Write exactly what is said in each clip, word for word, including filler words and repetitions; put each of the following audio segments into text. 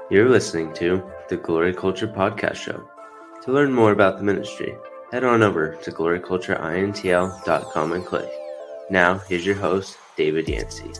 You're listening to the Glory Culture Podcast Show. To learn more about the ministry, head on over to glory culture intl dot com and click. Now, here's your host, David Yancey.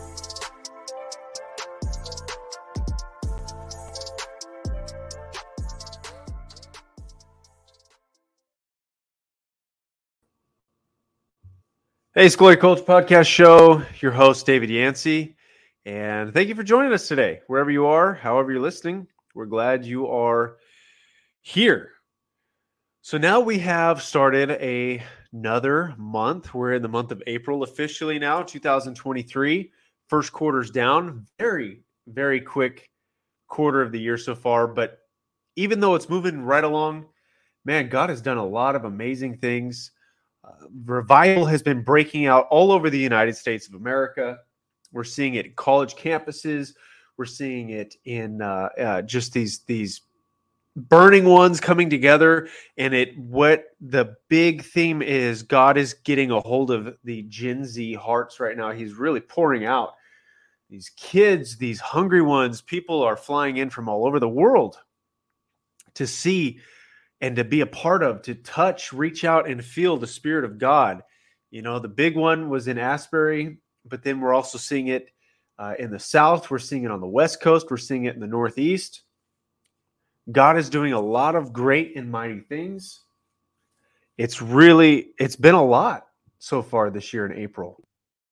Hey, it's Glory Culture Podcast Show. Your host, David Yancey. And thank you for joining us today. Wherever you are, however you're listening, we're glad you are here. So now we have started a, another month. We're in the month of April officially now, two thousand twenty-three. First quarter's down. Very, very quick quarter of the year so far. But even though it's moving right along, man, God has done a lot of amazing things. Uh, revival has been breaking out all over the United States of America. We're seeing it in college campuses. We're seeing it in uh, uh, just these these burning ones coming together. And it what the big theme is, God is getting a hold of the Gen Z hearts right now. He's really pouring out these kids, these hungry ones. People are flying in from all over the world to see and to be a part of, to touch, reach out, and feel the Spirit of God. You know, the big one was in Asbury, but then we're also seeing it uh, in the South. We're seeing it on the West Coast. We're seeing it in the Northeast. God is doing a lot of great and mighty things. It's really, it's been a lot so far this year in April.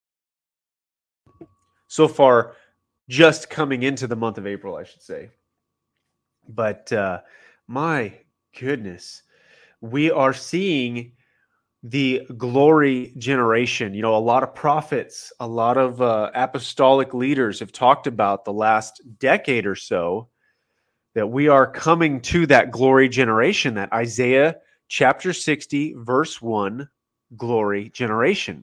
So far, just coming into the month of April, I should say. But uh, my goodness, we are seeing the glory generation. You know, a lot of prophets, a lot of uh, apostolic leaders have talked about the last decade or so that we are coming to that glory generation, that Isaiah chapter sixty, verse one, glory generation.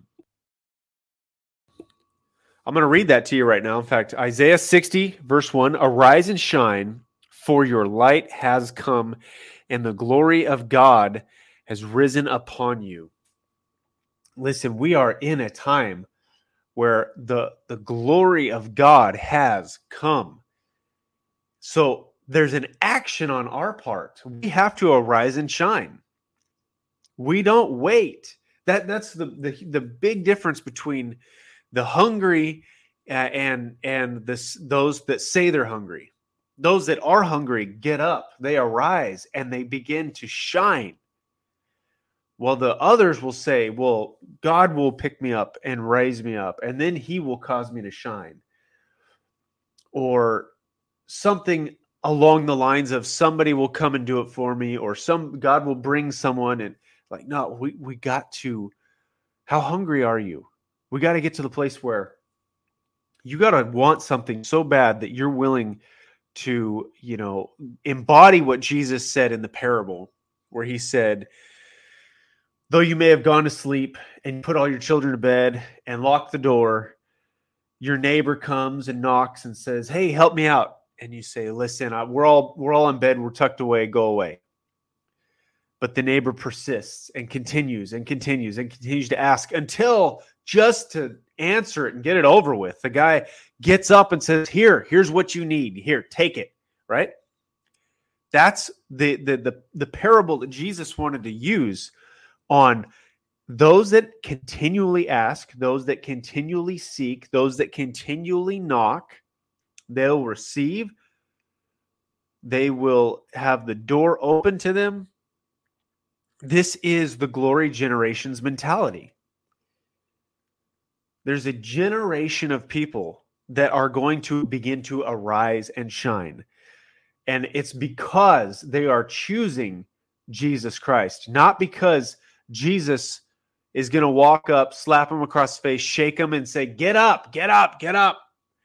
I'm going to read that to you right now. In fact, Isaiah sixty, verse one, arise and shine, for your light has come, and the glory of God has risen upon you. Listen, we are in a time where the, the glory of God has come. So there's an action on our part. We have to arise and shine. We don't wait. That, that's the, the, the big difference between the hungry and, and this, those that say they're hungry. Those that are hungry get up, they arise, and they begin to shine. While the others will say, well, God will pick me up and raise me up, and then he will cause me to shine. Or something along the lines of somebody will come and do it for me, or some God will bring someone, and like, no, we, we got to, how hungry are you? We got to get to the place where you got to want something so bad that you're willing to, you know, embody what Jesus said in the parable, where he said, though you may have gone to sleep and put all your children to bed and locked the door, your neighbor comes and knocks and says, hey, help me out. And you say, listen, I, we're all we're all in bed, we're tucked away, go away. But the neighbor persists and continues and continues and continues to ask until, just to answer it and get it over with, the guy gets up and says, here, here's what you need. Here, take it, right? That's the the the, the parable that Jesus wanted to use on those that continually ask, those that continually seek, those that continually knock. They'll receive. They will have the door open to them. This is the glory generation's mentality. There's a generation of people that are going to begin to arise and shine. And it's because they are choosing Jesus Christ, not because Jesus is going to walk up, slap him across the face, shake him, and say, get up, get up, get up.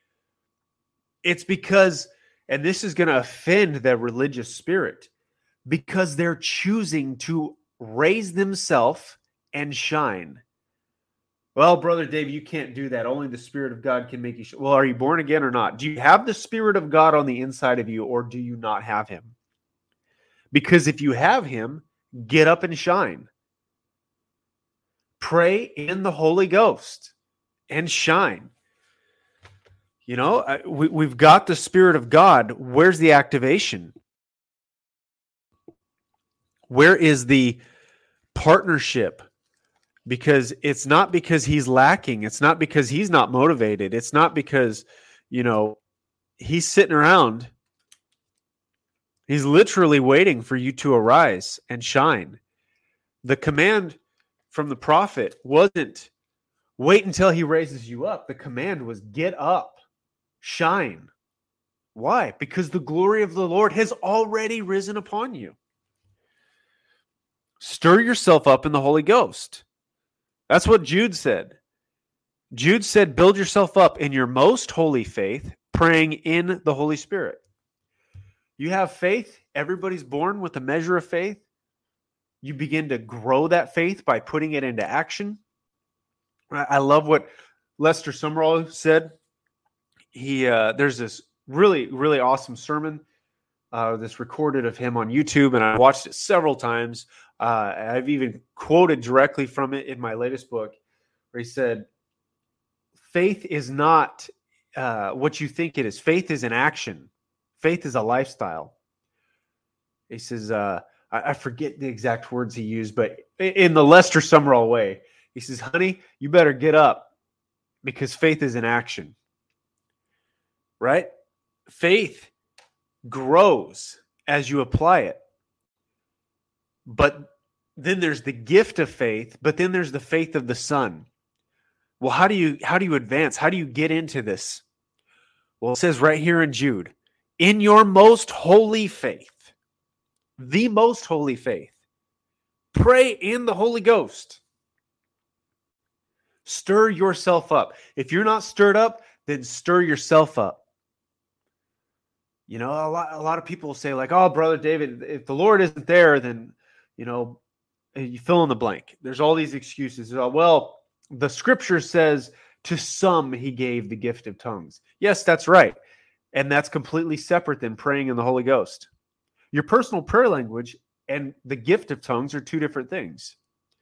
It's because, and this is going to offend their religious spirit, because they're choosing to raise themselves and shine. Well, Brother Dave, you can't do that. Only the Spirit of God can make you shine. Well, are you born again or not? Do you have the Spirit of God on the inside of you, or do you not have him? Because if you have him, get up and shine. Pray in the Holy Ghost and shine. You know, I, we, we've got the Spirit of God. Where's the activation? Where is the partnership? Because it's not because he's lacking. It's not because he's not motivated. It's not because, you know, he's sitting around. He's literally waiting for you to arise and shine. The command from the prophet wasn't wait until he raises you up. The command was get up, shine. Why? Because the glory of the Lord has already risen upon you. Stir yourself up in the Holy Ghost. That's what Jude said. Jude said, build yourself up in your most holy faith, praying in the Holy Spirit. You have faith. Everybody's born with a measure of faith. You begin to grow that faith by putting it into action. I love what Lester Sumrall said. He uh, there's this really, really awesome sermon uh, that's recorded of him on YouTube, and I watched it several times. Uh, I've even quoted directly from it in my latest book, where he said, faith is not uh, what you think it is. Faith is an action. Faith is a lifestyle. He says, uh, I, I forget the exact words he used, but in the Lester Sumrall way, he says, honey, you better get up because faith is an action. Right? Faith grows as you apply it. But then there's the gift of faith, but then there's the faith of the Son. Well, how do you how do you advance? How do you get into this? Well, it says right here in Jude, in your most holy faith, the most holy faith, pray in the Holy Ghost. Stir yourself up. If you're not stirred up, then stir yourself up. You know, a lot, a lot of people say like, oh, Brother David, if the Lord isn't there, then, you know, you fill in the blank. There's all these excuses. Well, the scripture says to some he gave the gift of tongues. Yes, that's right. And that's completely separate than praying in the Holy Ghost. Your personal prayer language and the gift of tongues are two different things.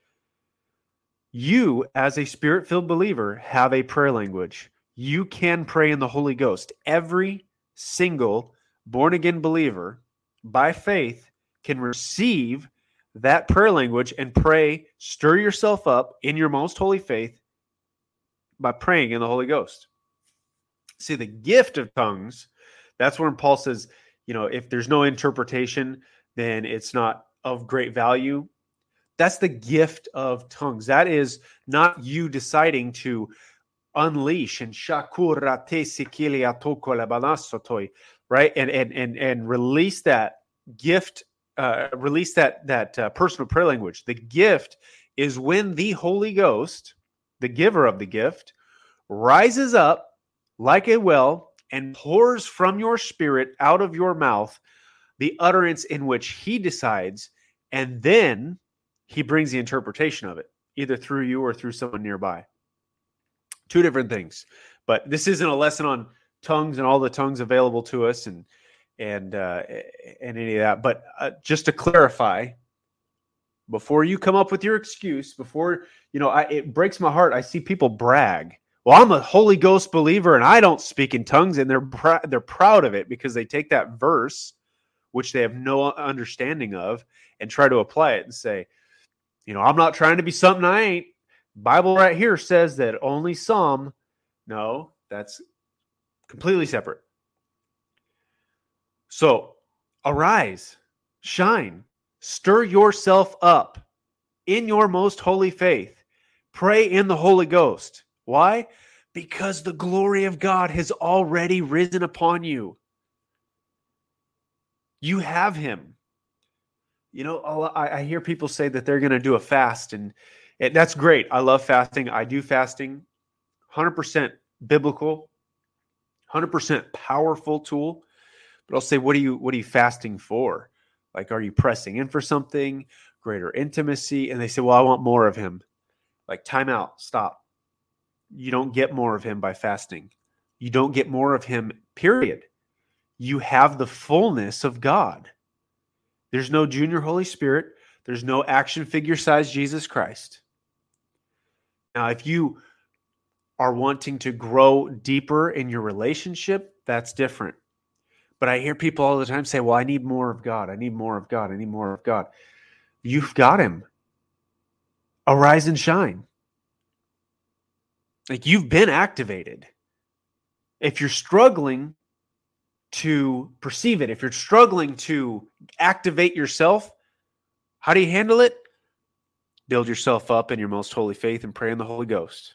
You, as a spirit-filled believer, have a prayer language. You can pray in the Holy Ghost. Every single born-again believer, by faith, can receive that prayer language and pray, stir yourself up in your most holy faith by praying in the Holy Ghost. See, the gift of tongues, that's when Paul says, you know, if there's no interpretation, then it's not of great value. That's the gift of tongues. That is not you deciding to unleash and right and and and and release that gift, uh, release that that uh, personal prayer language. The gift is when the Holy Ghost, the giver of the gift, rises up like a well and pours from your spirit out of your mouth the utterance in which he decides, and then he brings the interpretation of it, either through you or through someone nearby. Two different things. But this isn't a lesson on tongues and all the tongues available to us and and uh, and any of that. But uh, just to clarify, before you come up with your excuse, before, you know, I, it breaks my heart. I see people brag. Well, I'm a Holy Ghost believer and I don't speak in tongues, and they're pr- they're proud of it because they take that verse, which they have no understanding of, and try to apply it and say, you know, I'm not trying to be something I ain't. Bible right here says that only some. No, that's completely separate. So arise, shine, stir yourself up in your most holy faith. Pray in the Holy Ghost. Why? Because the glory of God has already risen upon you. You have him. You know, I, I hear people say that they're going to do a fast, and it, that's great. I love fasting. I do fasting. one hundred percent biblical, one hundred percent powerful tool. But I'll say, what are you, what are you fasting for? Like, are you pressing in for something, greater intimacy? And they say, well, I want more of him. Like, time out, stop. You don't get more of him by fasting. You don't get more of him, period. You have the fullness of God. There's no junior Holy Spirit. There's no action figure size Jesus Christ. Now, if you are wanting to grow deeper in your relationship, that's different. But I hear people all the time say, well, I need more of God. I need more of God. I need more of God. You've got him. Arise and shine. Like, you've been activated. If you're struggling to perceive it, if you're struggling to activate yourself, how do you handle it? Build yourself up in your most holy faith and pray in the Holy Ghost.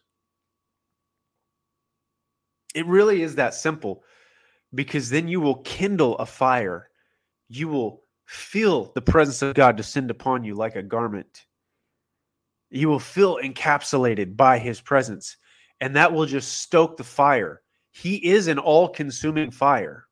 It really is that simple, because then you will kindle a fire. You will feel the presence of God descend upon you like a garment. You will feel encapsulated by his presence, and that will just stoke the fire. He is an all-consuming fire.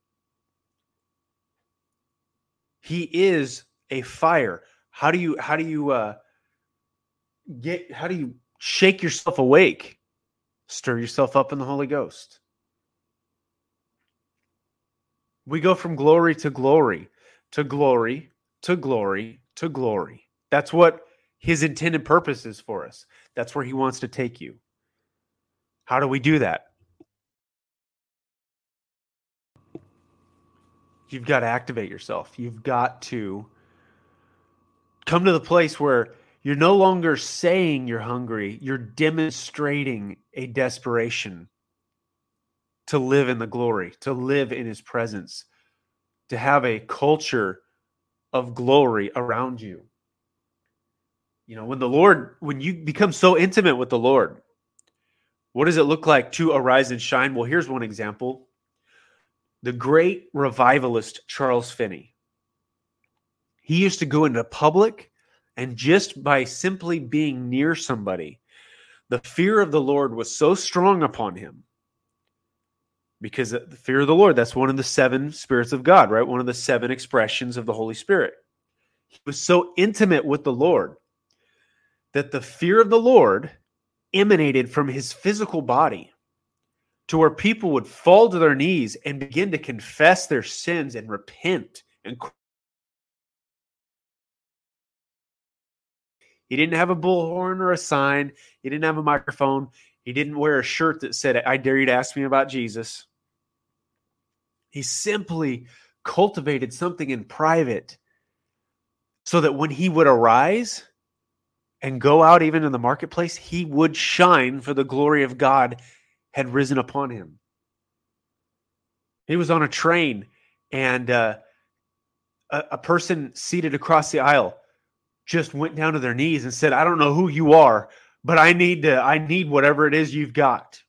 He is a fire. How do you how do you uh, get how do you shake yourself awake? Stir yourself up in the Holy Ghost. We go from glory to glory, to glory, to glory, to glory. That's what his intended purpose is for us. That's where he wants to take you. How do we do that? You've got to activate yourself. You've got to come to the place where you're no longer saying you're hungry. You're demonstrating a desperation to live in the glory, to live in his presence, to have a culture of glory around you. You know, when the Lord, when you become so intimate with the Lord, what does it look like to arise and shine? Well, here's one example. The great revivalist Charles Finney. He used to go into public, and just by simply being near somebody, the fear of the Lord was so strong upon him. Because the fear of the Lord, that's one of the seven spirits of God, right? One of the seven expressions of the Holy Spirit. He was so intimate with the Lord that the fear of the Lord emanated from his physical body, to where people would fall to their knees and begin to confess their sins and repent. And he didn't have a bullhorn or a sign. He didn't have a microphone. He didn't wear a shirt that said, I dare you to ask me about Jesus. He simply cultivated something in private so that when he would arise and go out even in the marketplace, he would shine, for the glory of God had risen upon him. He was on a train, and uh, a, a person seated across the aisle just went down to their knees and said, I don't know who you are, but I need to, I need whatever it is you've got.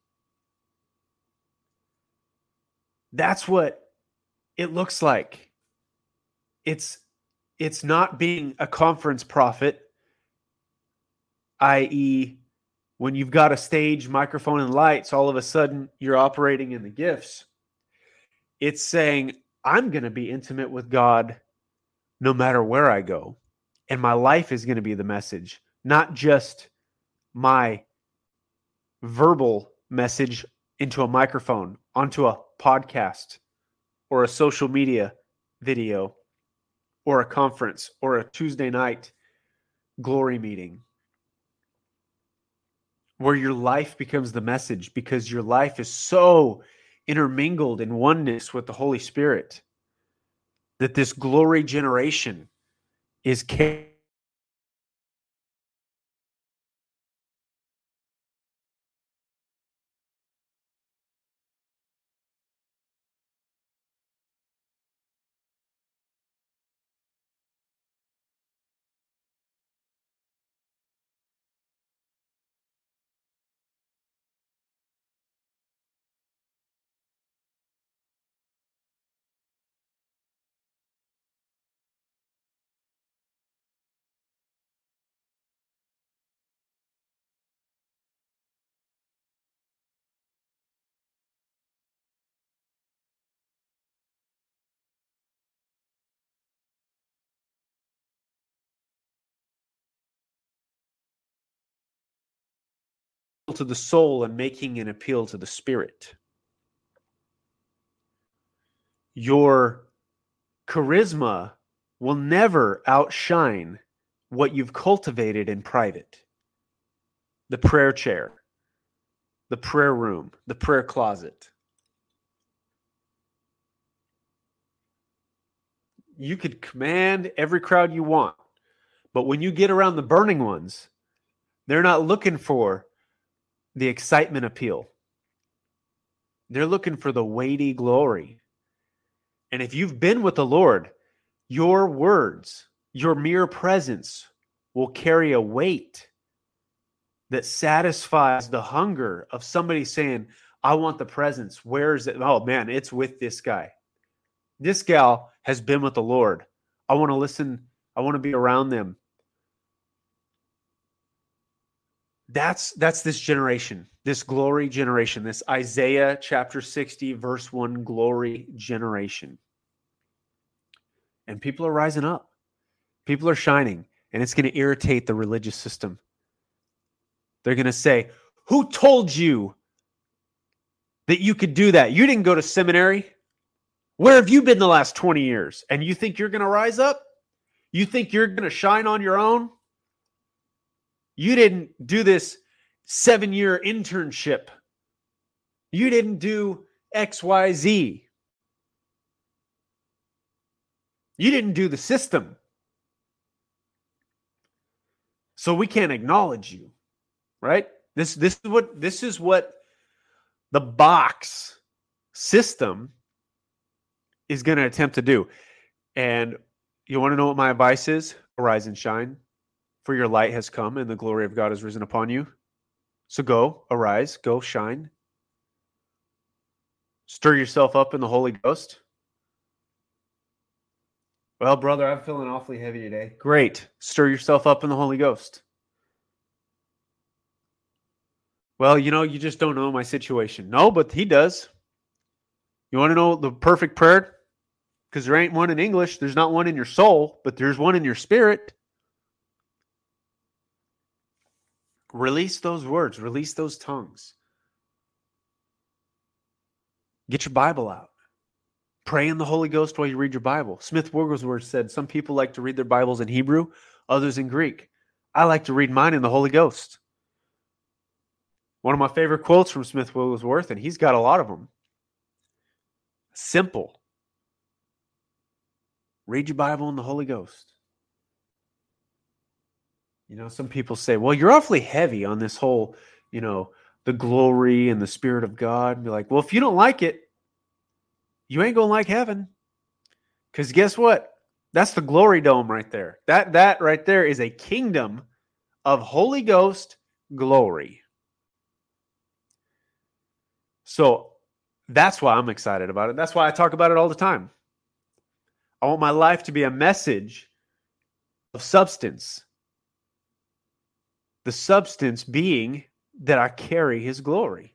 That's what it looks like. It's, it's not being a conference prophet, that is, when you've got a stage, microphone, and lights, all of a sudden you're operating in the gifts. It's saying, I'm going to be intimate with God no matter where I go. And my life is going to be the message, not just my verbal message into a microphone, onto a podcast, or a social media video, or a conference, or a Tuesday night glory meeting, where your life becomes the message, because your life is so intermingled in oneness with the Holy Spirit that this glory generation is capable to the soul and making an appeal to the spirit. Your charisma will never outshine what you've cultivated in private. The prayer chair, the prayer room, the prayer closet. You could command every crowd you want, but when you get around the burning ones, they're not looking for the excitement appeal. They're looking for the weighty glory. And if you've been with the Lord, your words, your mere presence will carry a weight that satisfies the hunger of somebody saying, I want the presence. Where is it? Oh man, it's with this guy. This gal has been with the Lord. I want to listen. I want to be around them. That's, that's this generation, this glory generation, this Isaiah chapter sixty, verse one glory generation. And people are rising up. People are shining, and it's going to irritate the religious system. They're going to say, who told you that you could do that? You didn't go to seminary. Where have you been the last twenty years? And you think you're going to rise up? You think you're going to shine on your own? You didn't do this seven-year internship. You didn't do X, Y, Z. You didn't do the system. So we can't acknowledge you, right? This, this is what this is what the box system is going to attempt to do. And you want to know what my advice is? Arise and shine, for your light has come and the glory of God has risen upon you. So go, arise, go shine. Stir yourself up in the Holy Ghost. Well, brother, I'm feeling awfully heavy today. Great. Stir yourself up in the Holy Ghost. Well, you know, you just don't know my situation. No, but he does. You want to know the perfect prayer? Because there ain't one in English. There's not one in your soul, but there's one in your spirit. Release those words. Release those tongues. Get your Bible out. Pray in the Holy Ghost while you read your Bible. Smith Wigglesworth said some people like to read their Bibles in Hebrew, others in Greek. I like to read mine in the Holy Ghost. One of my favorite quotes from Smith Wigglesworth, and he's got a lot of them. Simple. Read your Bible in the Holy Ghost. You know, some people say, well, you're awfully heavy on this whole, you know, the glory and the Spirit of God. And be like, well, if you don't like it, you ain't going to like heaven. Because guess what? That's the glory dome right there. That, that right there is a kingdom of Holy Ghost glory. So that's why I'm excited about it. That's why I talk about it all the time. I want my life to be a message of substance. The substance being that I carry his glory.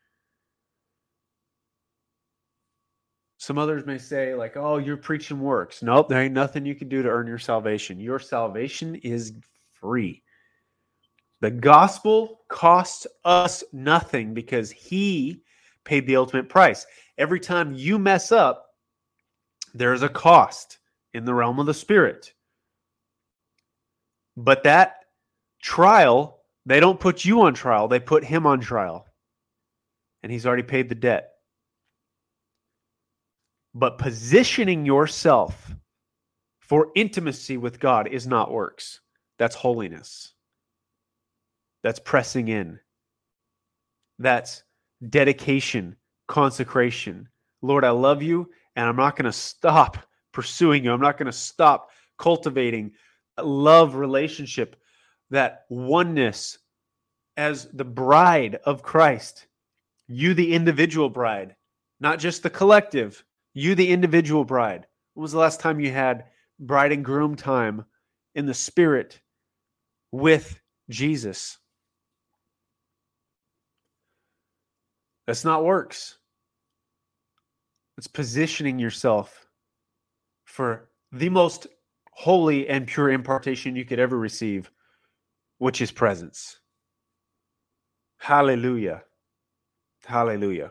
Some others may say, like, oh, you're preaching works. Nope, there ain't nothing you can do to earn your salvation. Your salvation is free. The gospel costs us nothing because he paid the ultimate price. Every time you mess up, there's a cost in the realm of the Spirit. But that trial, they don't put you on trial. They put him on trial. And he's already paid the debt. But positioning yourself for intimacy with God is not works. That's holiness. That's pressing in. That's dedication, consecration. Lord, I love you, and I'm not going to stop pursuing you. I'm not going to stop cultivating that love relationship, that oneness as the bride of Christ. You, the individual bride, not just the collective. You, the individual bride. When was the last time you had bride and groom time in the Spirit with Jesus? That's not works. It's positioning yourself for the most holy and pure impartation you could ever receive, which is presence. Hallelujah. Hallelujah.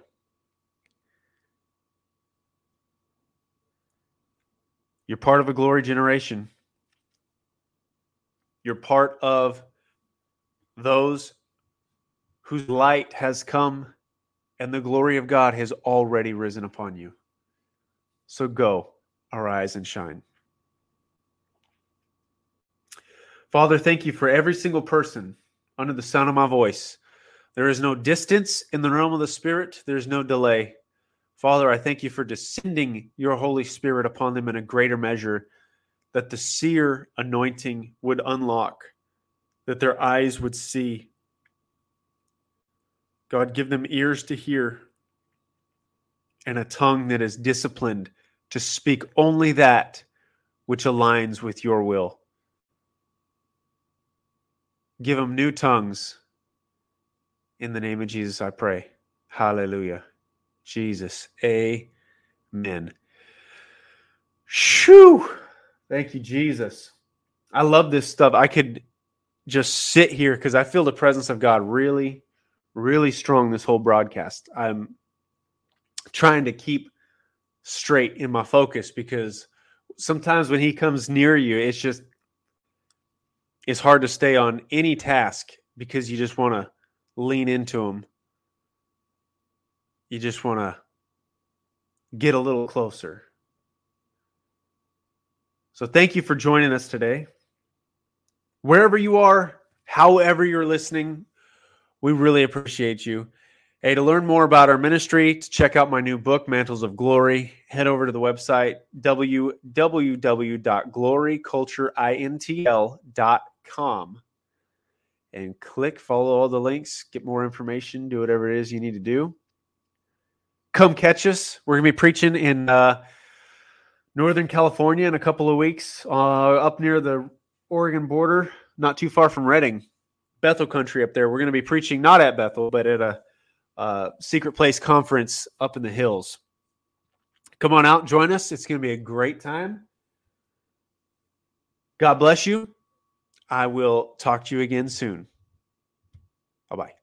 You're part of a glory generation. You're part of those whose light has come, and the glory of God has already risen upon you. So go, arise and shine. Father, thank you for every single person under the sound of my voice. There is no distance in the realm of the Spirit. There is no delay. Father, I thank you for descending your Holy Spirit upon them in a greater measure, that the seer anointing would unlock, that their eyes would see. God, give them ears to hear and a tongue that is disciplined to speak only that which aligns with your will. Give them new tongues. In the name of Jesus, I pray. Hallelujah. Jesus. Amen. Shoo! Thank you, Jesus. I love this stuff. I could just sit here because I feel the presence of God really, really strong this whole broadcast. I'm trying to keep straight in my focus because sometimes when he comes near you, it's just, it's hard to stay on any task because you just want to lean into him. You just want to get a little closer. So thank you for joining us today. Wherever you are, however you're listening, we really appreciate you. Hey, to learn more about our ministry, to check out my new book, Mantles of Glory, head over to the website, w w w dot glory culture intl dot com, and click follow all the links, get more information, do whatever it is you need to do. Come catch us. We're going to be preaching in uh, Northern California in a couple of weeks, uh, up near the Oregon border, not too far from Redding, Bethel country up there. We're going to be preaching not at Bethel, but at a uh, secret place conference up in the hills. Come on out and join us. It's going to be a great time. God bless you. I will talk to you again soon. Bye-bye.